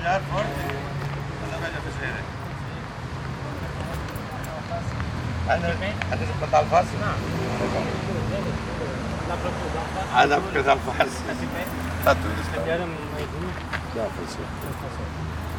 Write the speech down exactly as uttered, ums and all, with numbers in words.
trabalhar forte. Anda bem a fazer. Andas a plantar alface? Não. Dá para plantar alface? Ah, dá para plantar alface. Está tudo. Está. Dá para ser.